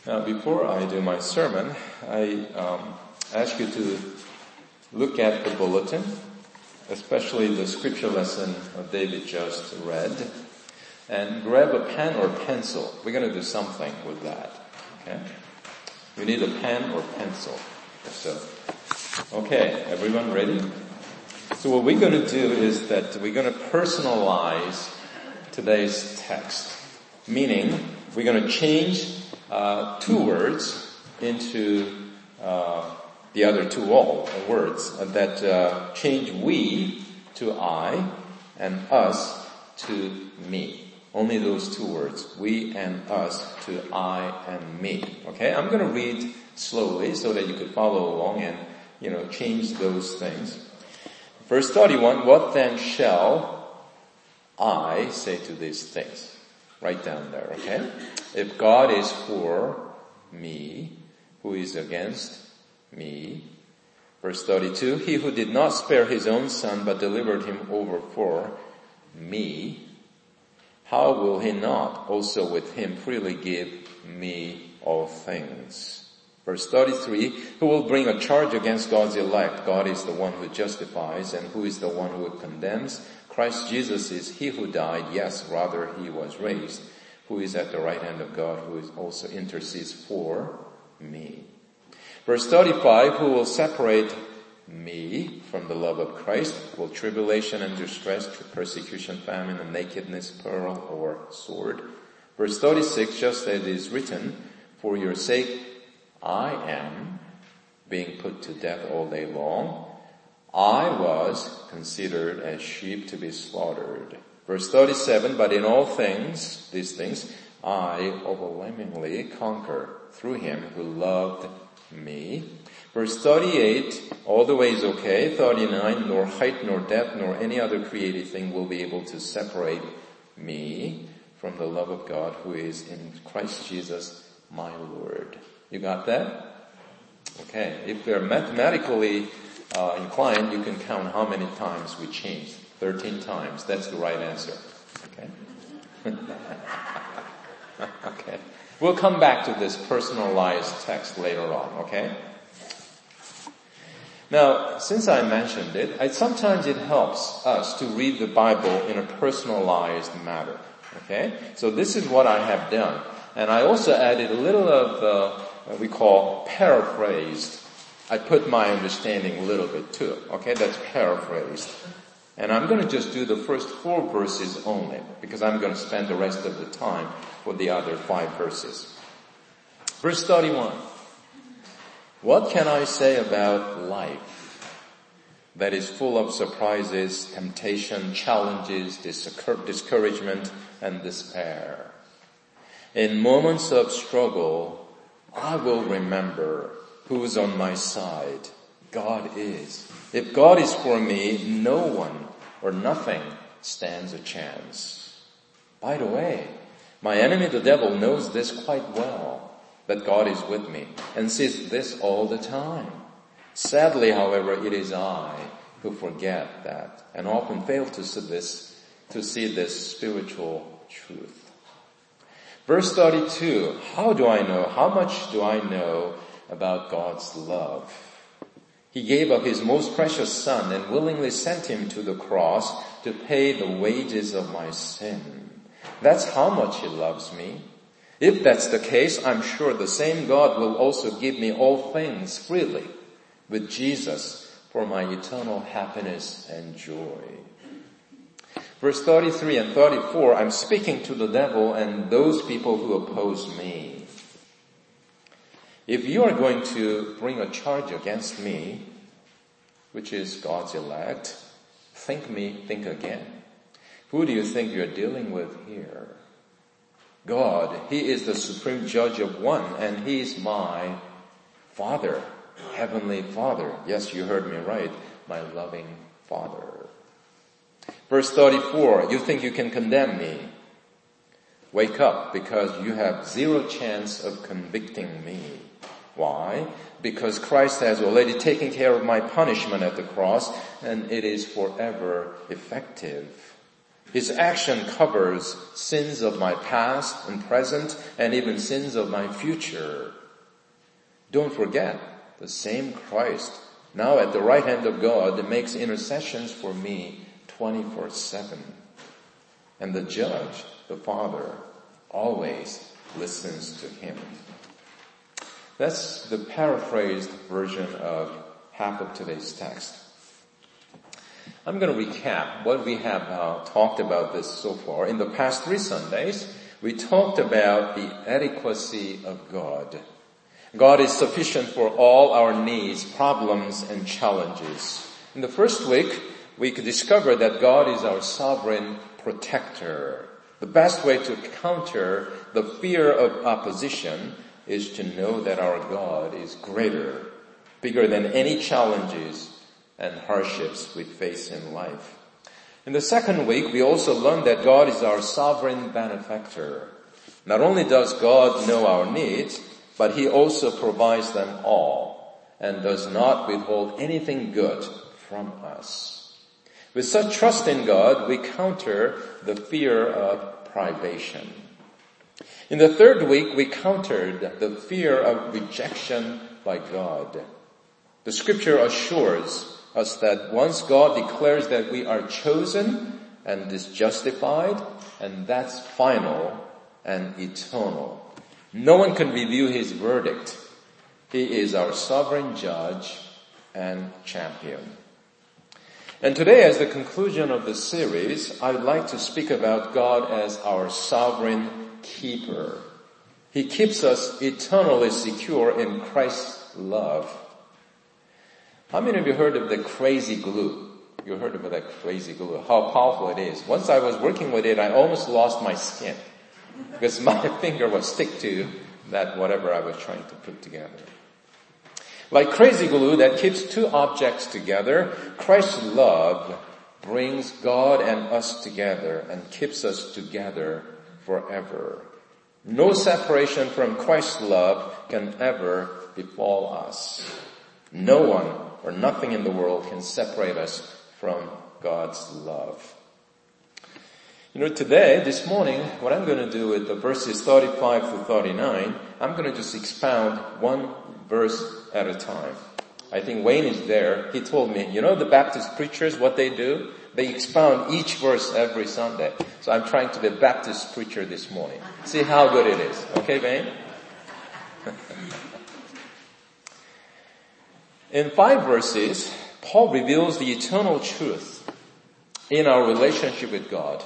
Now, before I do my sermon, I ask you to look at the bulletin, especially the scripture lesson David just read, and grab a pen or pencil. We're going to do something with that, okay? You need a pen or pencil. So, okay, everyone ready? So what we're going to do is that we're going to personalize today's text, meaning we're going to change two words into the other two words that change we to I and us to me. Only those two words, we and us to I and me. Okay, I'm going to read slowly so that you could follow along and, change those things. Verse 31, what then shall I say to these things? Write down there, okay? If God is for me, who is against me? Verse 32, he who did not spare his own son but delivered him over for me, how will he not also with him freely give me all things? Verse 33, who will bring a charge against God's elect? God is the one who justifies, and who is the one who condemns? Christ Jesus is he who died, yes, rather he was raised, who is at the right hand of God, who is also intercedes for me. Verse 35, who will separate me from the love of Christ? Will tribulation and distress, persecution, famine, and nakedness, peril, or sword? Verse 36, just as it is written, for your sake I am being put to death all day long. I was considered as sheep to be slaughtered. Verse 37, but in all things, these things, I overwhelmingly conquer through him who loved me. Verse 38, all the way is okay. 39, nor height, nor depth, nor any other created thing will be able to separate me from the love of God who is in Christ Jesus, my Lord. You got that? Okay. If we're mathematically inclined, you can count how many times we changed. 13 times. That's the right answer. Okay? Okay. We'll come back to this personalized text later on, okay? Now, since I mentioned it, sometimes it helps us to read the Bible in a personalized manner, okay? So this is what I have done. And I also added a little of what we call paraphrased. I put my understanding a little bit too, okay? That's paraphrased. And I'm going to just do the first 4 verses only, because I'm going to spend the rest of the time for the other 5 verses. Verse 31. What can I say about life that is full of surprises, temptation, challenges, discouragement, and despair? In moments of struggle, I will remember who's on my side. God is. If God is for me, no one or nothing stands a chance. By the way, my enemy the devil knows this quite well, that God is with me, and sees this all the time. Sadly, however, it is I who forget that and often fail to see this spiritual truth. Verse 32, how much do I know about God's love? He gave up his most precious son and willingly sent him to the cross to pay the wages of my sin. That's how much he loves me. If that's the case, I'm sure the same God will also give me all things freely with Jesus for my eternal happiness and joy. Verse 33 and 34, I'm speaking to the devil and those people who oppose me. If you are going to bring a charge against me, which is God's elect, think again. Who do you think you're dealing with here? God, he is the supreme judge of one, and he is my Father, Heavenly Father. Yes, you heard me right, my loving Father. Verse 34, you think you can condemn me? Wake up, because you have 0 chance of convicting me. Why? Because Christ has already taken care of my punishment at the cross, and it is forever effective. His action covers sins of my past and present and even sins of my future. Don't forget, the same Christ, now at the right hand of God, makes intercessions for me 24/7. And the Judge, the Father, always listens to him. That's the paraphrased version of half of today's text. I'm going to recap what we have talked about this so far. In the past 3 Sundays, we talked about the adequacy of God. God is sufficient for all our needs, problems, and challenges. In the first week, we could discover that God is our sovereign protector. The best way to counter the fear of opposition is to know that our God is greater, bigger than any challenges and hardships we face in life. In the second week, we also learned that God is our sovereign benefactor. Not only does God know our needs, but He also provides them all and does not withhold anything good from us. With such trust in God, we counter the fear of privation. In the third week, we countered the fear of rejection by God. The scripture assures us that once God declares that we are chosen and is justified, and that's final and eternal. No one can review His verdict. He is our sovereign judge and champion. And today, as the conclusion of the series, I would like to speak about God as our sovereign keeper. He keeps us eternally secure in Christ's love. How many of you heard of the crazy glue? You heard of that crazy glue, how powerful it is. Once I was working with it, I almost lost my skin because my finger was stick to that whatever I was trying to put together. Like crazy glue that keeps 2 objects together, Christ's love brings God and us together and keeps us together forever. No separation from Christ's love can ever befall us. No one or nothing in the world can separate us from God's love. Today, this morning, what I'm going to do with the verses 35 to 39, I'm going to just expound one verse at a time. I think Wayne is there. He told me, the Baptist preachers, what they do? They expound each verse every Sunday. So I'm trying to be a Baptist preacher this morning. See how good it is. Okay, Wayne? In 5 verses, Paul reveals the eternal truth in our relationship with God.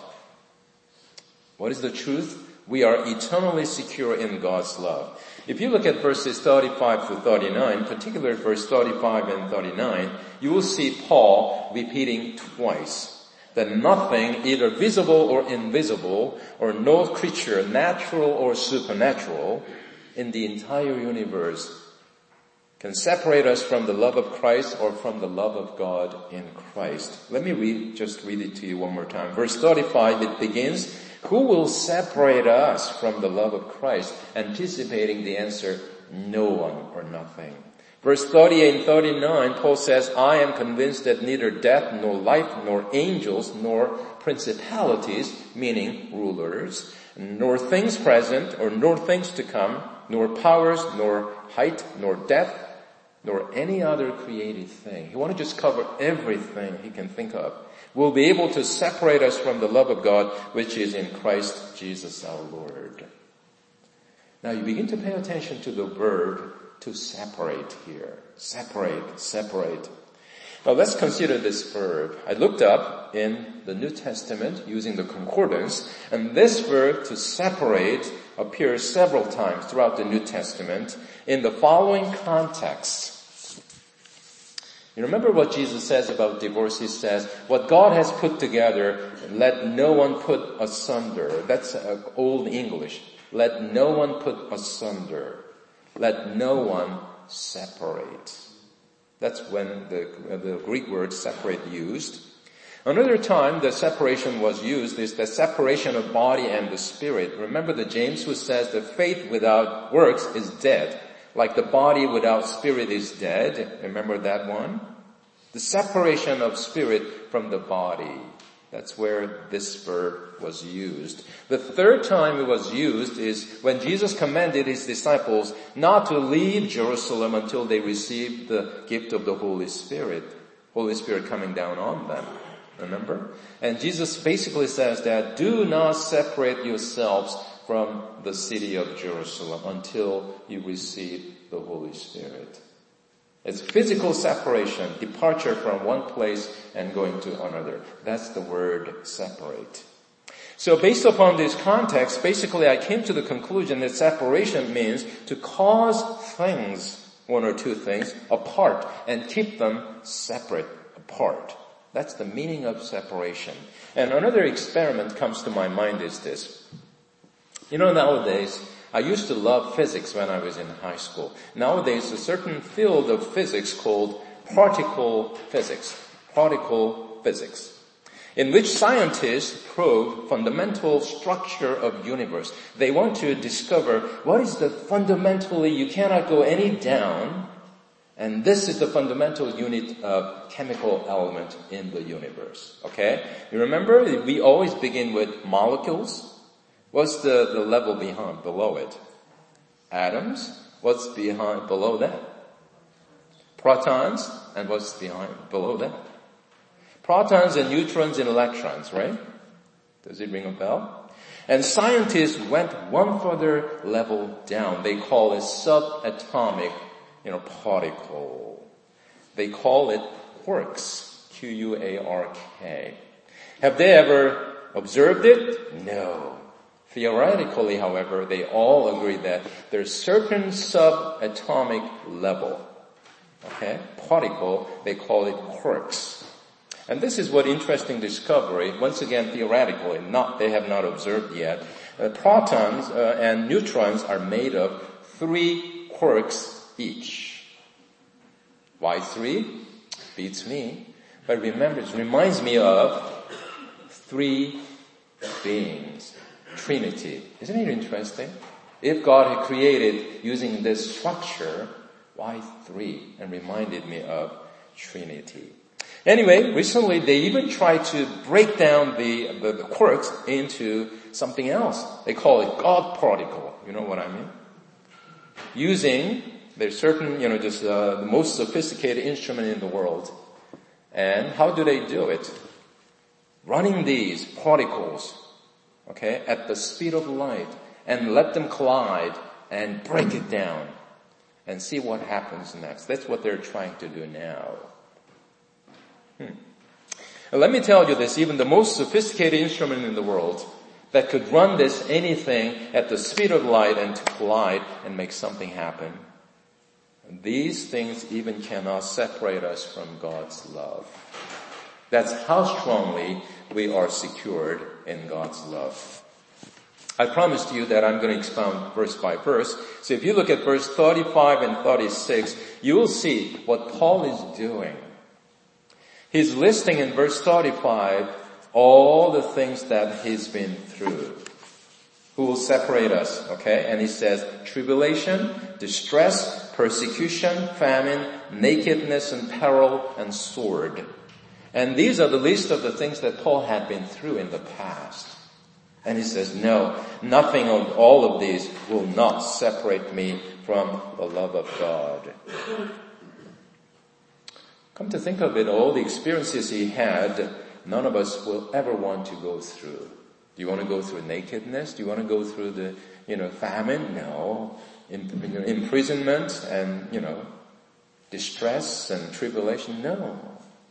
What is the truth? We are eternally secure in God's love. If you look at verses 35 to 39, particularly verse 35 and 39, you will see Paul repeating twice that nothing, either visible or invisible, or no creature, natural or supernatural, in the entire universe can separate us from the love of Christ or from the love of God in Christ. Let me just read it to you one more time. Verse 35, it begins, who will separate us from the love of Christ? Anticipating the answer, no one or nothing. Verse 38 and 39, Paul says, I am convinced that neither death, nor life, nor angels, nor principalities, meaning rulers, nor things present, or nor things to come, nor powers, nor height, nor depth, nor any other created thing. He wants to just cover everything he can think of. Will be able to separate us from the love of God, which is in Christ Jesus our Lord. Now you begin to pay attention to the verb to separate here. Separate. Now let's consider this verb. I looked up in the New Testament using the concordance, and this verb to separate appears several times throughout the New Testament in the following context. You remember what Jesus says about divorce? He says, what God has put together, let no one put asunder. That's old English. Let no one put asunder. Let no one separate. That's when the Greek word separate used. Another time the separation was used is the separation of body and the spirit. Remember the James who says the faith without works is dead, like the body without spirit is dead. Remember that one? The separation of spirit from the body. That's where this verb was used. The third time it was used is when Jesus commanded his disciples not to leave Jerusalem until they received the gift of the Holy Spirit. Holy Spirit coming down on them. Remember? And Jesus basically says that do not separate yourselves from the city of Jerusalem until you receive the Holy Spirit. It's physical separation, departure from one place and going to another. That's the word separate. So based upon this context, basically I came to the conclusion that separation means to cause things, one or two things, apart and keep them separate, apart. That's the meaning of separation. And another experiment comes to my mind is this. Nowadays, I used to love physics when I was in high school. Nowadays, a certain field of physics called particle physics, in which scientists probe fundamental structure of universe. They want to discover what is the fundamentally you cannot go any down, and this is the fundamental unit of chemical element in the universe. Okay? You remember, we always begin with molecules. What's the level below it? Atoms. What's below that? Protons. And what's below that? Protons and neutrons and electrons, right? Does it ring a bell? And scientists went one further level down. They call it subatomic, particle. They call it quarks. Q-U-A-R-K. Have they ever observed it? No. Theoretically, however, they all agree that there's certain subatomic level, particle, they call it quarks. And this is what interesting discovery, once again theoretically, they have not observed yet. Protons and neutrons are made of 3 quarks each. Why 3? Beats me. But remember, it reminds me of 3 beings. Trinity. Isn't it interesting? If God had created using this structure, why 3? And reminded me of Trinity. Anyway, recently they even tried to break down the quarks into something else. They call it God particle. You know what I mean? There's certain, just the most sophisticated instrument in the world. And how do they do it? Running these particles at the speed of light and let them collide and break it down and see what happens next. That's what they're trying to do now. Let me tell you this, even the most sophisticated instrument in the world that could run anything at the speed of light and to collide and make something happen, these things even cannot separate us from God's love. That's how strongly we are secured in God's love. I promised you that I'm going to expound verse by verse. So if you look at verse 35 and 36, you will see what Paul is doing. He's listing in verse 35 all the things that he's been through. Who will separate us, And he says, tribulation, distress, persecution, famine, nakedness and peril and sword. And these are the list of the things that Paul had been through in the past. And he says, no, nothing of all of these will not separate me from the love of God. Come to think of it, all the experiences he had, none of us will ever want to go through. Do you want to go through nakedness? Do you want to go through the, famine? No. Imprisonment and, distress and tribulation? No.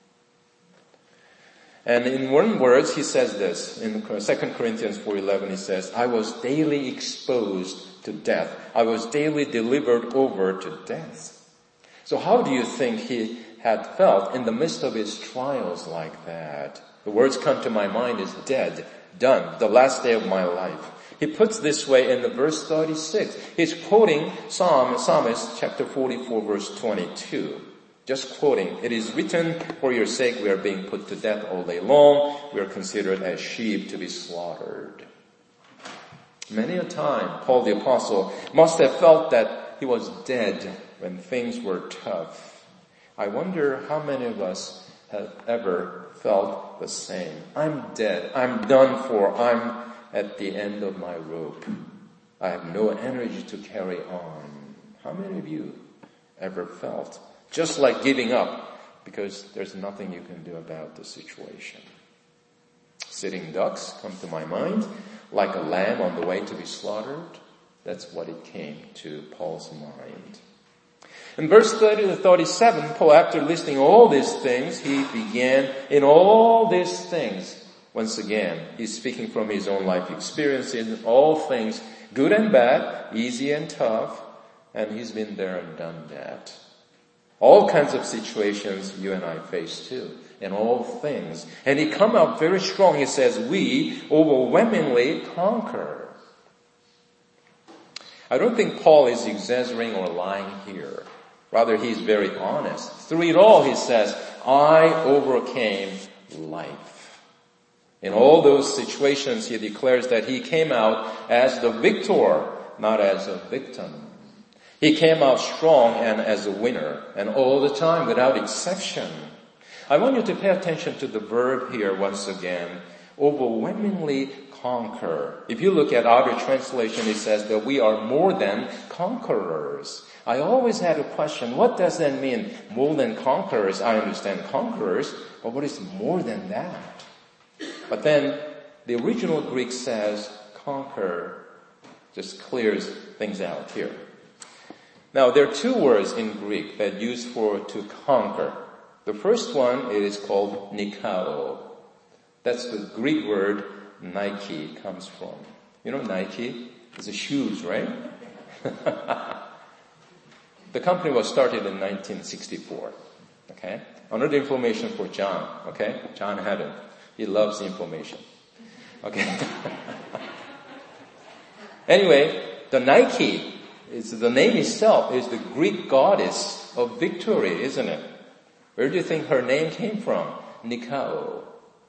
And in one word, he says this. In 2 Corinthians 4:11, he says, I was daily exposed to death. I was daily delivered over to death. So how do you think he had felt in the midst of his trials like that? The words come to my mind is dead, done, the last day of my life. He puts this way in the verse 36. He's quoting Psalmist chapter 44 verse 22. Just quoting, it is written, for your sake we are being put to death all day long. We are considered as sheep to be slaughtered. Many a time, Paul the Apostle must have felt that he was dead when things were tough. I wonder how many of us have ever felt the same. I'm dead. I'm done for. I'm at the end of my rope. I have no energy to carry on. How many of you ever felt just like giving up because there's nothing you can do about the situation? Sitting ducks come to my mind, like a lamb on the way to be slaughtered. That's what it came to Paul's mind. In verse 30 to 37, Paul, after listing all these things, he began in all these things. Once again, he's speaking from his own life experience in all things, good and bad, easy and tough, and he's been there and done that. All kinds of situations you and I face too, in all things. And he come out very strong. He says, we overwhelmingly conquer. I don't think Paul is exaggerating or lying here. Rather, he's very honest. Through it all, he says, I overcame life. In all those situations, he declares that he came out as the victor, not as a victim. He came out strong and as a winner, and all the time, without exception. I want you to pay attention to the verb here once again, overwhelmingly conquer. If you look at other translation, it says that we are more than conquerors. I always had a question, what does that mean? More than conquerors? I understand conquerors, but what is more than that? But then the original Greek says conquer, just clears things out here. Now there are two words in Greek that use for to conquer. The first one is called nikao. That's the Greek word Nike comes from. You know Nike? It's a shoes, right? The company was started in 1964. Okay? Another information for John. Okay? John Haddon. He loves information. Okay? Anyway, the Nike, the name itself is the Greek goddess of victory, isn't it? Where do you think her name came from? Nikao.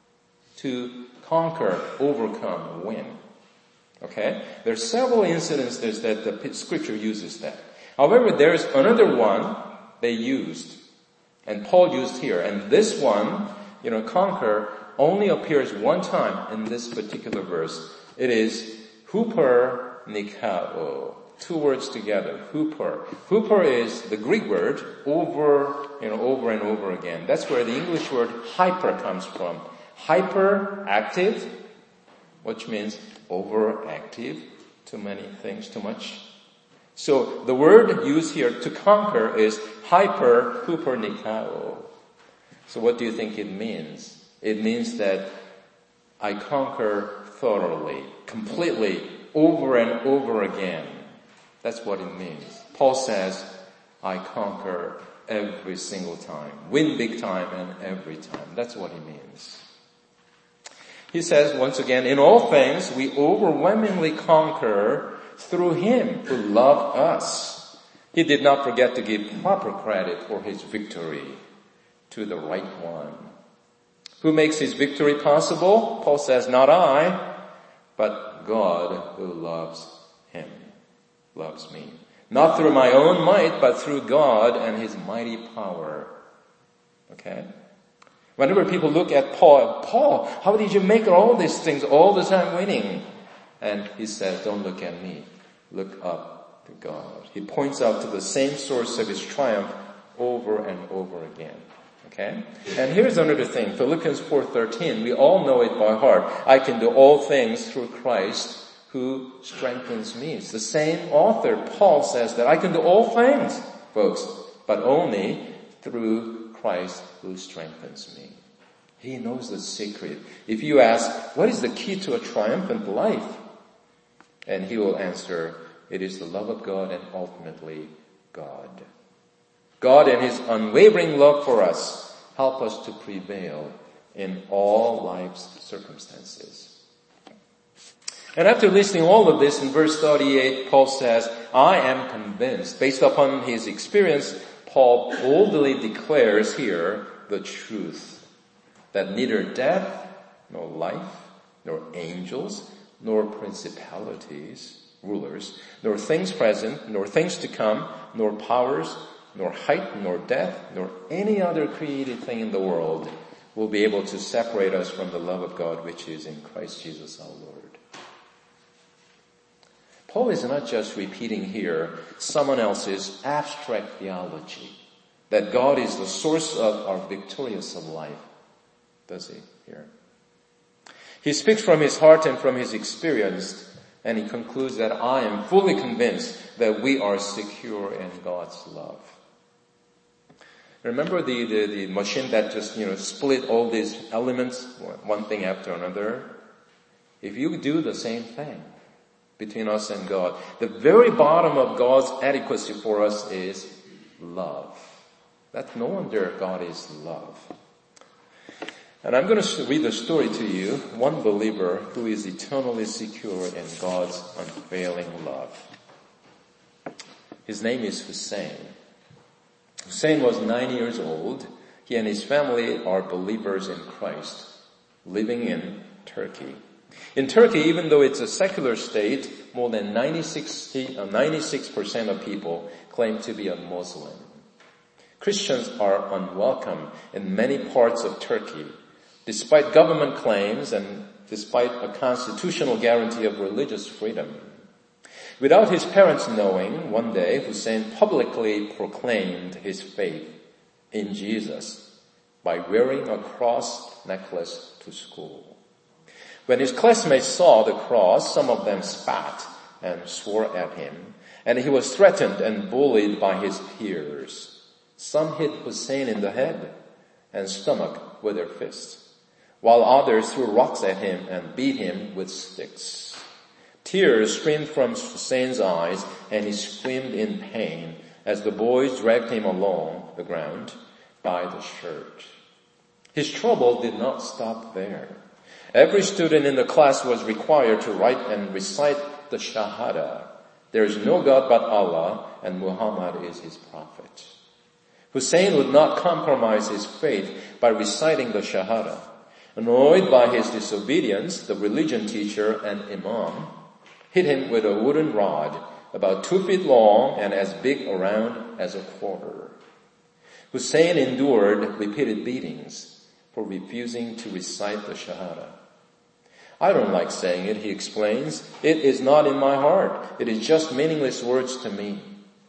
To conquer, overcome, win. Okay? There are several incidences that the scripture uses that. However, there is another one they used, and Paul used here. And this one, conquer, only appears one time in this particular verse. It is huper nikao. Two words together, huper. Huper is the Greek word over and over again. That's where the English word hyper comes from. Hyperactive, which means overactive, too many things, too much. So the word used here to conquer is huper nikao. So what do you think it means? It means that I conquer thoroughly, completely, over and over again. That's what it means. Paul says, I conquer every single time, win big time and every time. That's what he means. He says, once again, in all things we overwhelmingly conquer through him who loved us. He did not forget to give proper credit for his victory to the right one. Who makes his victory possible? Paul says, not I, but God who loves him, loves me. Not through my own might, but through God and his mighty power. Okay? Whenever people look at Paul, how did you make all these things all the time winning? And he says, don't look at me. Look up to God. He points out to the same source of his triumph over and over again. Okay? And here's another thing. Philippians 4:13, we all know it by heart. I can do all things through Christ who strengthens me. It's the same author, Paul, says that I can do all things, folks, but only through Christ who strengthens me. He knows the secret. If you ask, what is the key to a triumphant life? And he will answer, it is the love of God and ultimately God. God and his unwavering love for us help us to prevail in all life's circumstances. And after listening all of this, in verse 38, Paul says, I am convinced. Based upon his experience, Paul boldly declares here the truth, that neither death, nor life, nor angels, nor principalities, rulers, nor things present, nor things to come, nor powers, nor height, nor depth, nor any other created thing in the world will be able to separate us from the love of God which is in Christ Jesus our Lord. Paul is not just repeating here someone else's abstract theology, that God is the source of our victorious life, does he here? He speaks from his heart and from his experience, and he concludes that I am fully convinced that we are secure in God's love. Remember the machine that just, split all these elements, one thing after another? If you do the same thing between us and God, the very bottom of God's adequacy for us is love. That's no wonder God is love. And I'm going to read the story to you, one believer who is eternally secure in God's unfailing love. His name is Hussein. Hussein was 9 years old. He and his family are believers in Christ, living in Turkey. In Turkey, even though it's a secular state, more than 96% of people claim to be a Muslim. Christians are unwelcome in many parts of Turkey, despite government claims and despite a constitutional guarantee of religious freedom. Without his parents knowing, one day Hussein publicly proclaimed his faith in Jesus by wearing a cross necklace to school. When his classmates saw the cross, some of them spat and swore at him, and he was threatened and bullied by his peers. Some hit Hussein in the head and stomach with their fists, while others threw rocks at him and beat him with sticks. Tears streamed from Hussein's eyes, and he screamed in pain as the boys dragged him along the ground by the shirt. His trouble did not stop there. Every student in the class was required to write and recite the Shahada. There is no God but Allah, and Muhammad is his prophet. Hussein would not compromise his faith by reciting the Shahada. Annoyed by his disobedience, the religion teacher and imam hit him with a wooden rod about 2 feet long and as big around as a quarter. Hussein endured repeated beatings for refusing to recite the Shahada. I don't like saying it, he explains. It is not in my heart. It is just meaningless words to me.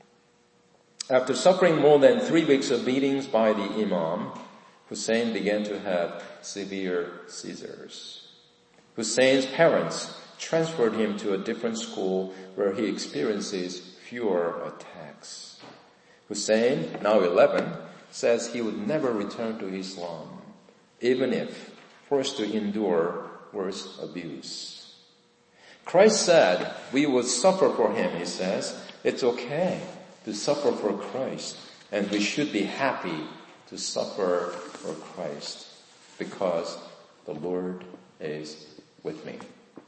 After suffering more than 3 weeks of beatings by the imam, Hussein began to have severe seizures. Hussein's parents transferred him to a different school where he experiences fewer attacks. Hussein, now 11, says he would never return to Islam, even if forced to endure worse abuse. Christ said we would suffer for him, he says. It's okay to suffer for Christ, and we should be happy to suffer for Christ because the Lord is with me.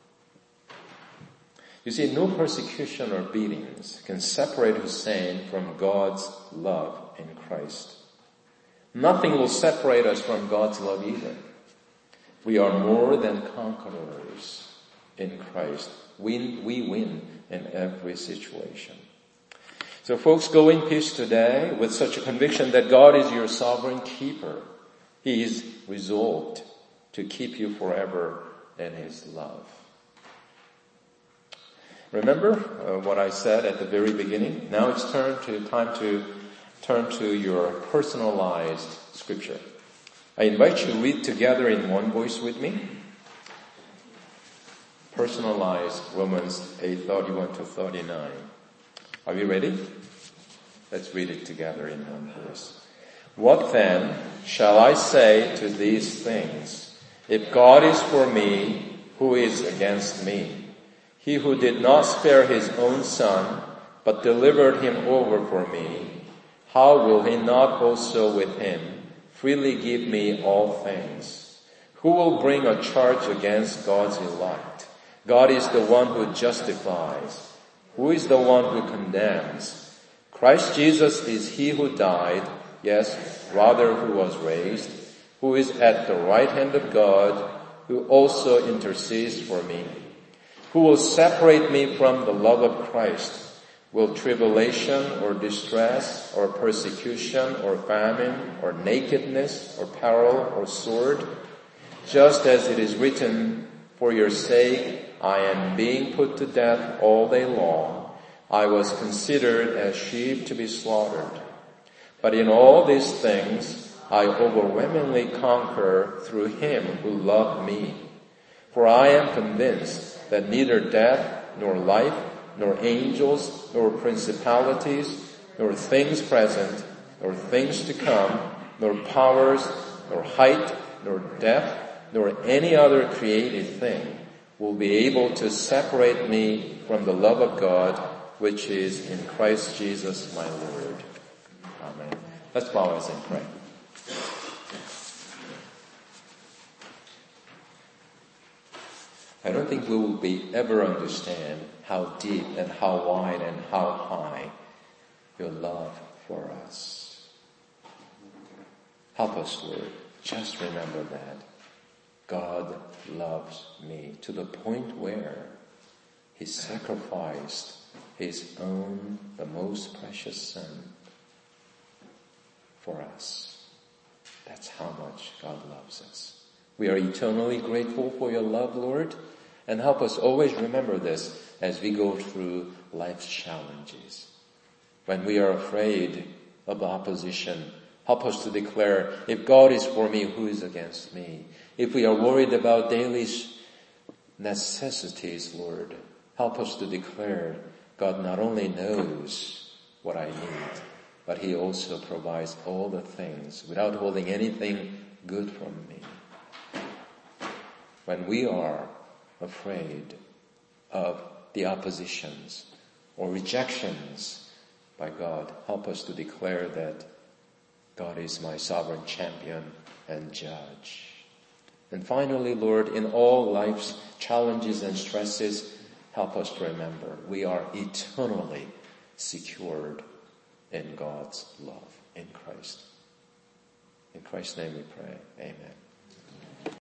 You see, no persecution or beatings can separate Hussein from God's love in Christ. Nothing will separate us from God's love either. We are more than conquerors in Christ. We win in every situation. So folks, go in peace today with such a conviction that God is your sovereign keeper. He is resolved to keep you forever in His love. Remember what I said at the very beginning? Now it's time to turn to your personalized scripture. I invite you to read together in one voice with me. Personalized Romans 8:31 to 39. Are you ready? Let's read it together in one voice. What then shall I say to these things? If God is for me, who is against me? He who did not spare his own son, but delivered him over for me, how will he not also with him freely give me all things? Who will bring a charge against God's elect? God is the one who justifies. Who is the one who condemns? Christ Jesus is he who died, yes, rather who was raised, who is at the right hand of God, who also intercedes for me. Who will separate me from the love of Christ? Will tribulation or distress or persecution or famine or nakedness or peril or sword? Just as it is written, for your sake I am being put to death all day long. I was considered as sheep to be slaughtered. But in all these things I overwhelmingly conquer through him who loved me. For I am convinced that neither death nor life, nor angels, nor principalities, nor things present, nor things to come, nor powers, nor height, nor depth, nor any other created thing will be able to separate me from the love of God, which is in Christ Jesus my Lord. Amen. Let's bow our heads and pray. I don't think we will ever understand how deep and how wide and how high your love for us. Help us, Lord. Just remember that. God loves me to the point where he sacrificed his own, the most precious son for us. That's how much God loves us. We are eternally grateful for your love, Lord, and help us always remember this as we go through life's challenges. When we are afraid of opposition, help us to declare, if God is for me, who is against me? If we are worried about daily necessities, Lord, help us to declare, God not only knows what I need, but he also provides all the things without holding anything good from me. When we are afraid of the oppositions or rejections by God, help us to declare that God is my sovereign champion and judge. And finally, Lord, in all life's challenges and stresses, help us to remember we are eternally secured in God's love in Christ. In Christ's name we pray. Amen.